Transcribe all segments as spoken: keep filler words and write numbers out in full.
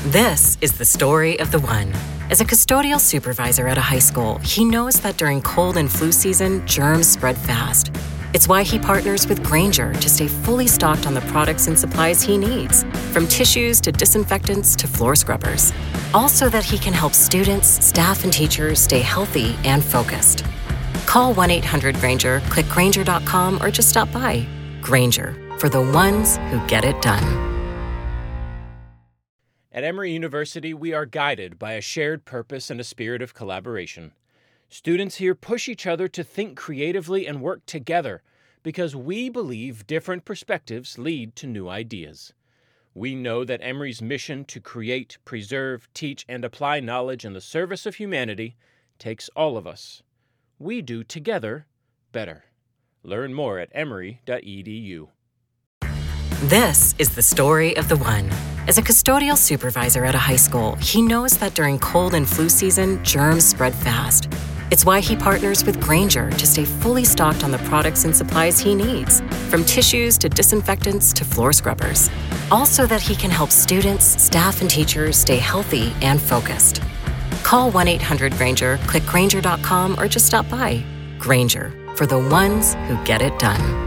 This is the story of the one. As a custodial supervisor at a high school, he knows that during cold and flu season, germs spread fast. It's why he partners with Grainger to stay fully stocked on the products and supplies he needs, from tissues to disinfectants to floor scrubbers. Also that he can help students, staff, and teachers stay healthy and focused. Call one eight hundred Grainger, click Grainger dot com, or just stop by. Grainger, for the ones who get it done. At Emory University, we are guided by a shared purpose and a spirit of collaboration. Students here push each other to think creatively and work together because we believe different perspectives lead to new ideas. We know that Emory's mission to create, preserve, teach, and apply knowledge in the service of humanity takes all of us. We do together better. Learn more at emory dot e d u. This is the story of the one. As a custodial supervisor at a high school, he knows that during cold and flu season, germs spread fast. It's why he partners with Grainger to stay fully stocked on the products and supplies he needs, from tissues to disinfectants to floor scrubbers. Also that he can help students, staff, and teachers stay healthy and focused. Call one eight hundred Grainger, click Grainger dot com, or just stop by. Grainger, for the ones who get it done.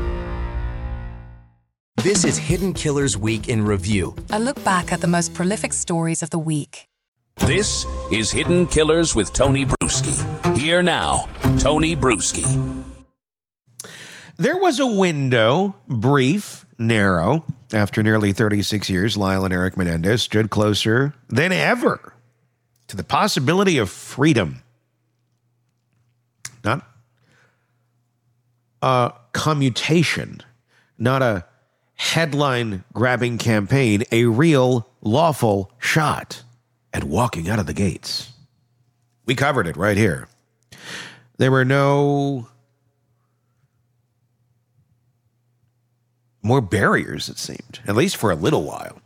This is Hidden Killers Week in Review. A look back at the most prolific stories of the week. This is Hidden Killers with Tony Bruschi. Here now, Tony Bruschi. There was a window, brief, narrow. After nearly thirty-six years, Lyle and Eric Menendez stood closer than ever to the possibility of freedom. Not a commutation, not a headline-grabbing campaign, a real, lawful shot at walking out of the gates. We covered it right here. There were no more barriers, it seemed, at least for a little while.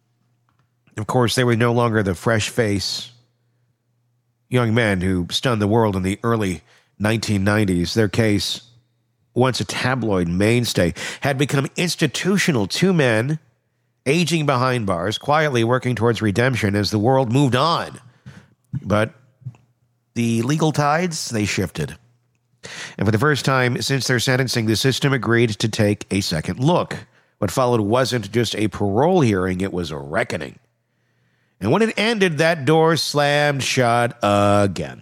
Of course, they were no longer the fresh-faced young men who stunned the world in the early nineteen nineties. Their case, once a tabloid mainstay, had become institutional. Two men aging behind bars, quietly working towards redemption as the world moved on. But the legal tides, they shifted. And for the first time since their sentencing, the system agreed to take a second look. What followed wasn't just a parole hearing, it was a reckoning. And when it ended, that door slammed shut again.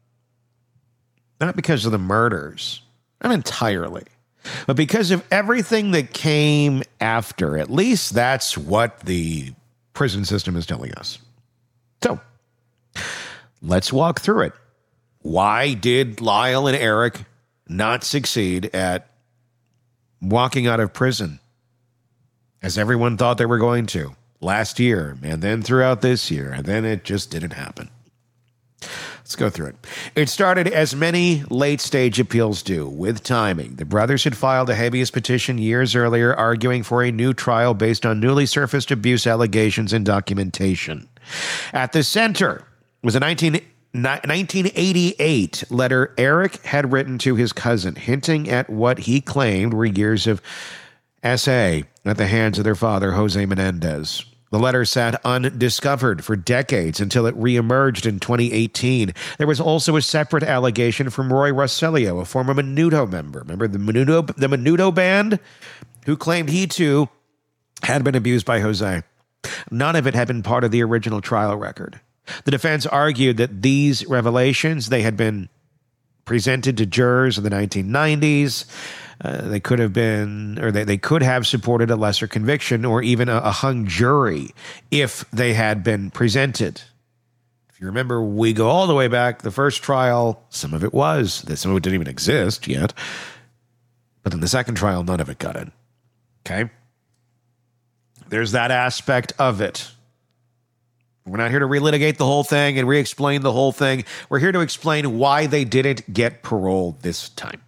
Not because of the murders, not entirely, but because of everything that came after. At least that's what the prison system is telling us. So, let's walk through it. Why did Lyle and Eric not succeed at walking out of prison as everyone thought they were going to last year, and then throughout this year, and then it just didn't happen? Let's go through it. It started as many late-stage appeals do, with timing. The brothers had filed a habeas petition years earlier arguing for a new trial based on newly surfaced abuse allegations and documentation. At the center was a nineteen eighty-eight letter Eric had written to his cousin, hinting at what he claimed were years of S A at the hands of their father, Jose Menendez. The letter sat undiscovered for decades until it reemerged in twenty eighteen. There was also a separate allegation from Roy Rossellio, a former Menudo member. Remember the Menudo, the Menudo band? Who claimed he, too, had been abused by Jose. None of it had been part of the original trial record. The defense argued that these revelations, they had been presented to jurors in the nineteen nineties. Uh, they could have been, or they, they could have supported a lesser conviction or even a, a hung jury if they had been presented. If you remember, we go all the way back. The first trial, some of it was. Some of it didn't even exist yet. But in the second trial, none of it got in. Okay? There's that aspect of it. We're not here to relitigate the whole thing and re-explain the whole thing. We're here to explain why they didn't get parole this time.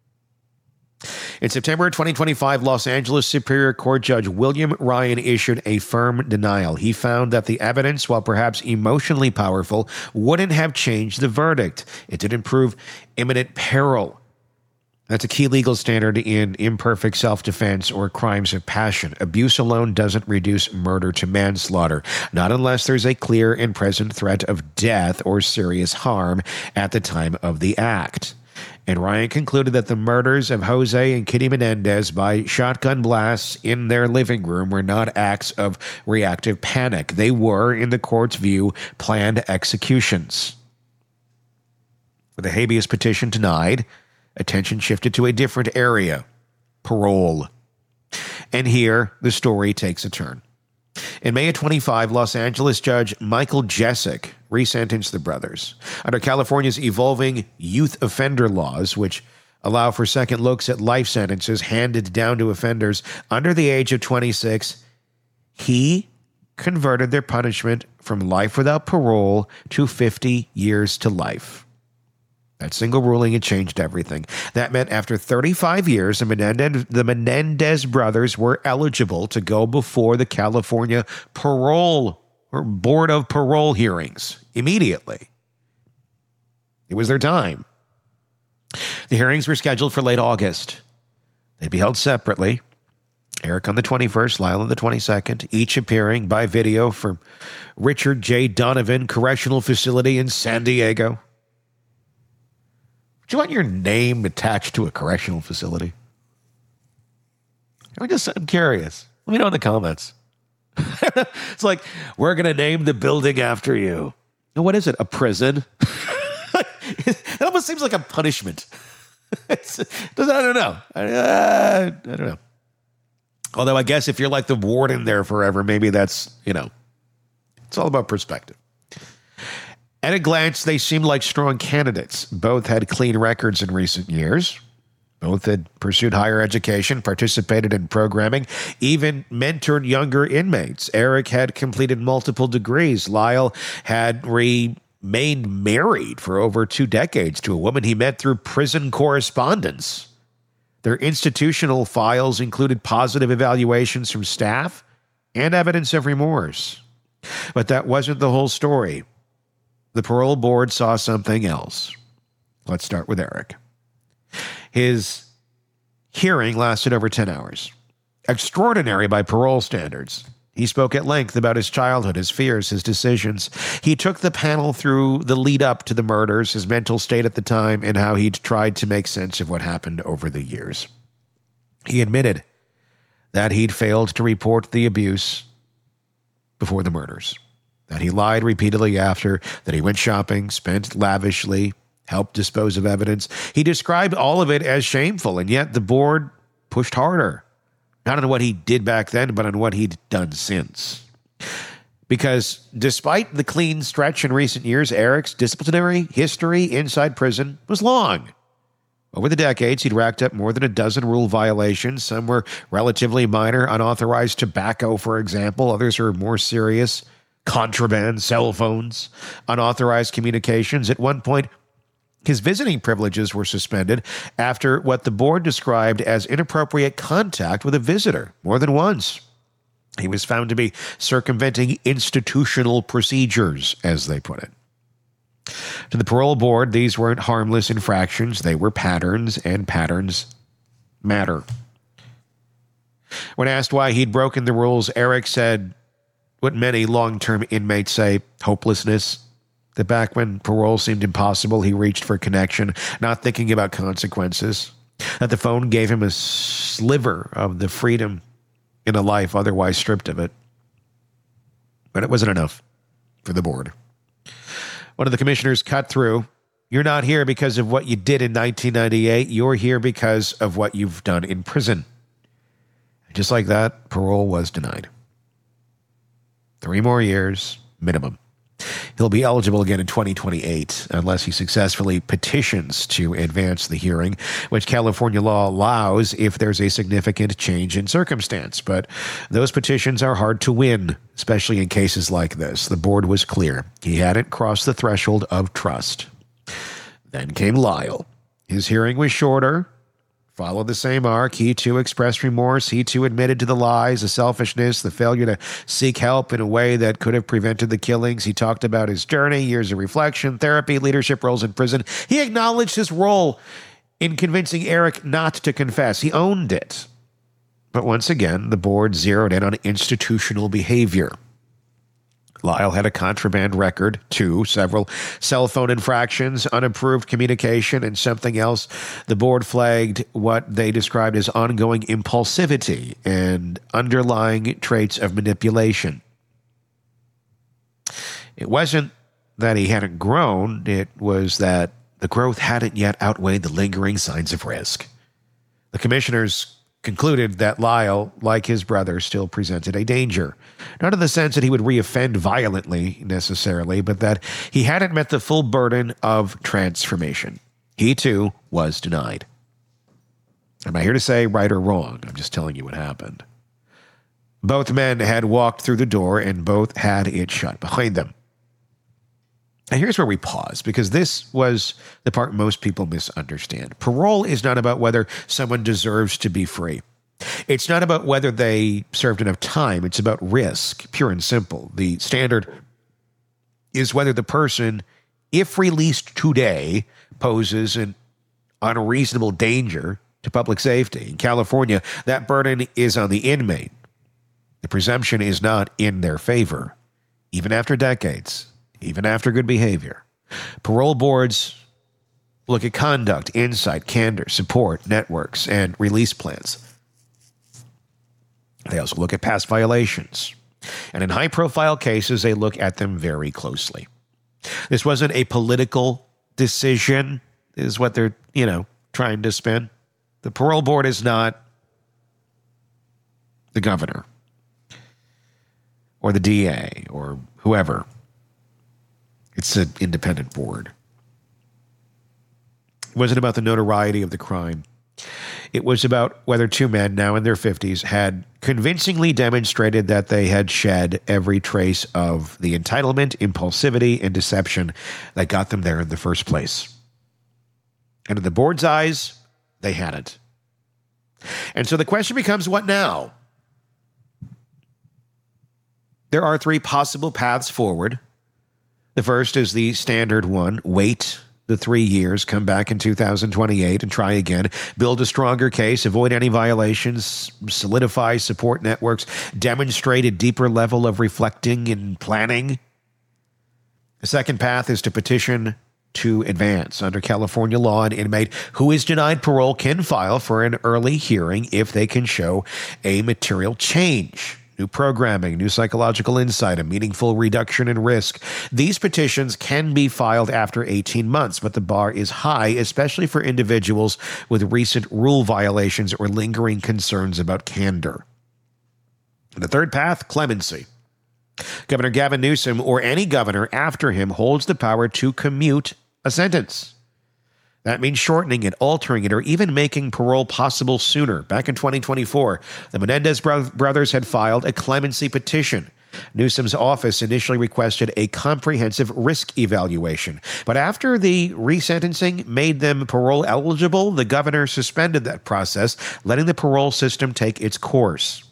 In September twenty twenty-five, Los Angeles Superior Court Judge William Ryan issued a firm denial. He found that the evidence, while perhaps emotionally powerful, wouldn't have changed the verdict. It didn't prove imminent peril. That's a key legal standard in imperfect self-defense or crimes of passion. Abuse alone doesn't reduce murder to manslaughter, not unless there's a clear and present threat of death or serious harm at the time of the act. And Ryan concluded that the murders of Jose and Kitty Menendez by shotgun blasts in their living room were not acts of reactive panic. They were, in the court's view, planned executions. With a habeas petition denied, attention shifted to a different area, parole. And here, the story takes a turn. In May of twenty-five, Los Angeles Judge Michael Jessic resentenced the brothers. Under California's evolving youth offender laws, which allow for second looks at life sentences handed down to offenders under the age of twenty-six, he converted their punishment from life without parole to fifty years to life. That single ruling had changed everything. That meant after thirty-five years, the Menendez, the Menendez brothers were eligible to go before the California Parole or Board of Parole hearings immediately. It was their time. The hearings were scheduled for late August. They'd be held separately. Eric on the twenty-first, Lyle on the twenty-second, each appearing by video from Richard J. Donovan Correctional Facility in San Diego. Do you want your name attached to a correctional facility? I'm just I'm curious. Let me know in the comments. It's like, we're going to name the building after you. And what is it? A prison? It almost seems like a punishment. It's, I don't know. Uh, I don't know. Although I guess if you're like the warden there forever, maybe that's, you know, it's all about perspective. At a glance, they seemed like strong candidates. Both had clean records in recent years. Both had pursued higher education, participated in programming, even mentored younger inmates. Eric had completed multiple degrees. Lyle had remained married for over two decades to a woman he met through prison correspondence. Their institutional files included positive evaluations from staff and evidence of remorse. But that wasn't the whole story. The parole board saw something else. Let's start with Eric. His hearing lasted over ten hours. Extraordinary by parole standards. He spoke at length about his childhood, his fears, his decisions. He took the panel through the lead up to the murders, his mental state at the time, and how he'd tried to make sense of what happened over the years. He admitted that he'd failed to report the abuse before the murders, that he lied repeatedly after, that he went shopping, spent lavishly, helped dispose of evidence. He described all of it as shameful, and yet the board pushed harder. Not on what he did back then, but on what he'd done since. Because despite the clean stretch in recent years, Eric's disciplinary history inside prison was long. Over the decades, he'd racked up more than a dozen rule violations. Some were relatively minor, unauthorized tobacco, for example. Others are more serious. Contraband, cell phones, unauthorized communications. At one point, his visiting privileges were suspended after what the board described as inappropriate contact with a visitor more than once. He was found to be circumventing institutional procedures, as they put it. To the parole board, these weren't harmless infractions. They were patterns, and patterns matter. When asked why he'd broken the rules, Eric said what many long-term inmates say, hopelessness. That back when parole seemed impossible, he reached for connection, not thinking about consequences. That the phone gave him a sliver of the freedom in a life otherwise stripped of it. But it wasn't enough for the board. One of the commissioners cut through. You're not here because of what you did in nineteen ninety-eight. You're here because of what you've done in prison. Just like that, parole was denied. Three more years, minimum. He'll be eligible again in twenty twenty-eight unless he successfully petitions to advance the hearing, which California law allows if there's a significant change in circumstance. But those petitions are hard to win, especially in cases like this. The board was clear. He hadn't crossed the threshold of trust. Then came Lyle. His hearing was shorter, followed the same arc. He too expressed remorse. He too admitted to the lies, the selfishness, the failure to seek help in a way that could have prevented the killings. He talked about his journey, years of reflection, therapy, leadership roles in prison. He acknowledged his role in convincing Eric not to confess. He owned it. But once again, the board zeroed in on institutional behavior. Lyle had a contraband record, too, several cell phone infractions, unapproved communication, and something else. The board flagged what they described as ongoing impulsivity and underlying traits of manipulation. It wasn't that he hadn't grown, it was that the growth hadn't yet outweighed the lingering signs of risk. The commissioners concluded that Lyle, like his brother, still presented a danger. Not in the sense that he would reoffend violently, necessarily, but that he hadn't met the full burden of transformation. He, too, was denied. I'm not here to say right or wrong. I'm just telling you what happened. Both men had walked through the door, and both had it shut behind them. And here's where we pause, because this was the part most people misunderstand. Parole is not about whether someone deserves to be free. It's not about whether they served enough time. It's about risk, pure and simple. The standard is whether the person, if released today, poses an unreasonable danger to public safety. In California, that burden is on the inmate. The presumption is not in their favor, even after decades. Even after good behavior. Parole boards look at conduct, insight, candor, support, networks, and release plans. They also look at past violations. And in high-profile cases, they look at them very closely. This wasn't a political decision, is what they're, you know, trying to spin. The parole board is not the governor or the D A or whoever. It's an independent board. It wasn't about the notoriety of the crime. It was about whether two men, now in their fifties, had convincingly demonstrated that they had shed every trace of the entitlement, impulsivity, and deception that got them there in the first place. And in the board's eyes, they hadn't. And so the question becomes, what now? There are three possible paths forward. The first is the standard one. Wait the three years, come back in two thousand twenty-eight and try again. Build a stronger case, avoid any violations, solidify support networks, demonstrate a deeper level of reflecting and planning. The second path is to petition to advance. Under California law, an inmate who is denied parole can file for an early hearing if they can show a material change. New programming, new psychological insight, a meaningful reduction in risk. These petitions can be filed after eighteen months, but the bar is high, especially for individuals with recent rule violations or lingering concerns about candor. And the third path, clemency. Governor Gavin Newsom, or any governor after him, holds the power to commute a sentence. That means shortening it, altering it, or even making parole possible sooner. Back in twenty twenty-four, the Menendez bro- brothers had filed a clemency petition. Newsom's office initially requested a comprehensive risk evaluation. But after the resentencing made them parole eligible, the governor suspended that process, letting the parole system take its course.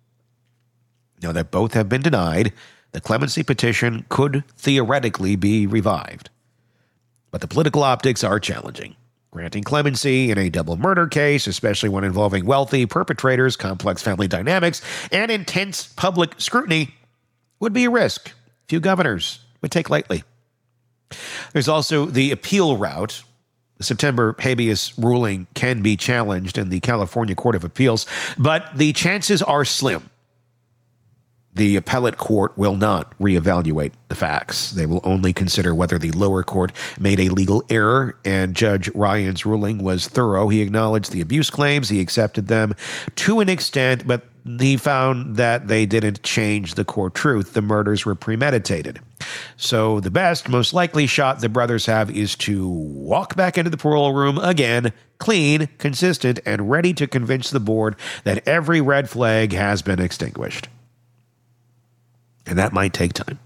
Now that both have been denied, the clemency petition could theoretically be revived. But the political optics are challenging. Granting clemency in a double murder case, especially one involving wealthy perpetrators, complex family dynamics, and intense public scrutiny, would be a risk few governors would take lightly. There's also the appeal route. The September habeas ruling can be challenged in the California Court of Appeals, but the chances are slim. The appellate court will not reevaluate the facts. They will only consider whether the lower court made a legal error, and Judge Ryan's ruling was thorough. He acknowledged the abuse claims. He accepted them to an extent, but he found that they didn't change the core truth. The murders were premeditated. So the best, most likely shot the brothers have is to walk back into the parole room again, clean, consistent, and ready to convince the board that every red flag has been extinguished. And that might take time.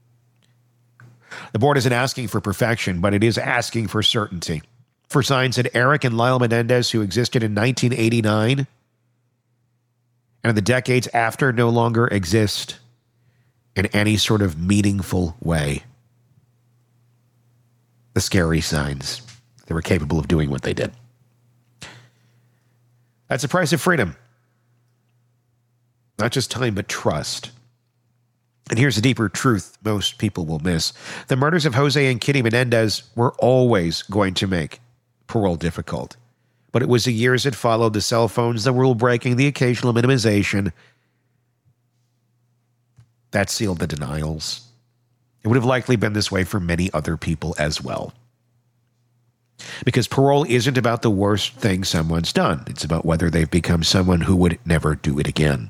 The board isn't asking for perfection, but it is asking for certainty. For signs that Eric and Lyle Menendez, who existed in nineteen eighty-nine and in the decades after, no longer exist in any sort of meaningful way. The scary signs they were capable of doing what they did. That's the price of freedom. Not just time, but trust. And here's the deeper truth most people will miss. The murders of Jose and Kitty Menendez were always going to make parole difficult. But it was the years that followed, the cell phones, the rule breaking, the occasional minimization, that sealed the denials. It would have likely been this way for many other people as well. Because parole isn't about the worst thing someone's done. It's about whether they've become someone who would never do it again.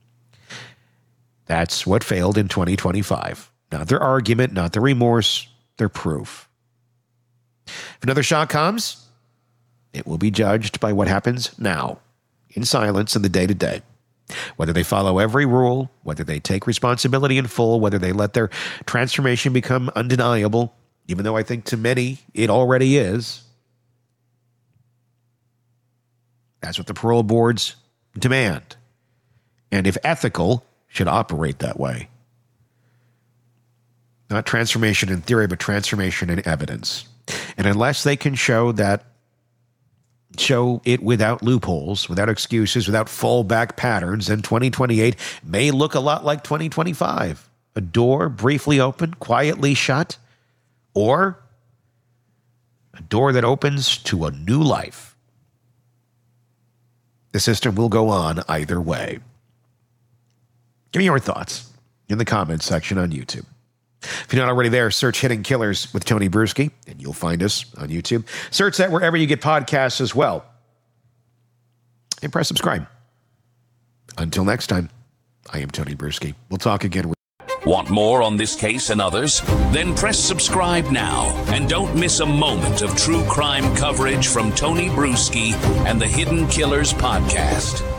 That's what failed in twenty twenty-five. Not their argument, not their remorse, their proof. If another shot comes, it will be judged by what happens now, in silence in the day-to-day. Whether they follow every rule, whether they take responsibility in full, whether they let their transformation become undeniable, even though I think to many it already is. That's what the parole boards demand. And if ethical, should operate that way. Not transformation in theory, but transformation in evidence. And unless they can show that, show it without loopholes, without excuses, without fallback patterns, then twenty twenty-eight may look a lot like twenty twenty-five. A door briefly open, quietly shut, or a door that opens to a new life. The system will go on either way. Give me your thoughts in the comments section on YouTube. If you're not already there, search Hidden Killers with Tony Bruschi, and you'll find us on YouTube. Search that wherever you get podcasts as well. And press subscribe. Until next time, I am Tony Bruschi. We'll talk again. Want more on this case and others? Then press subscribe now and don't miss a moment of true crime coverage from Tony Bruschi and the Hidden Killers podcast.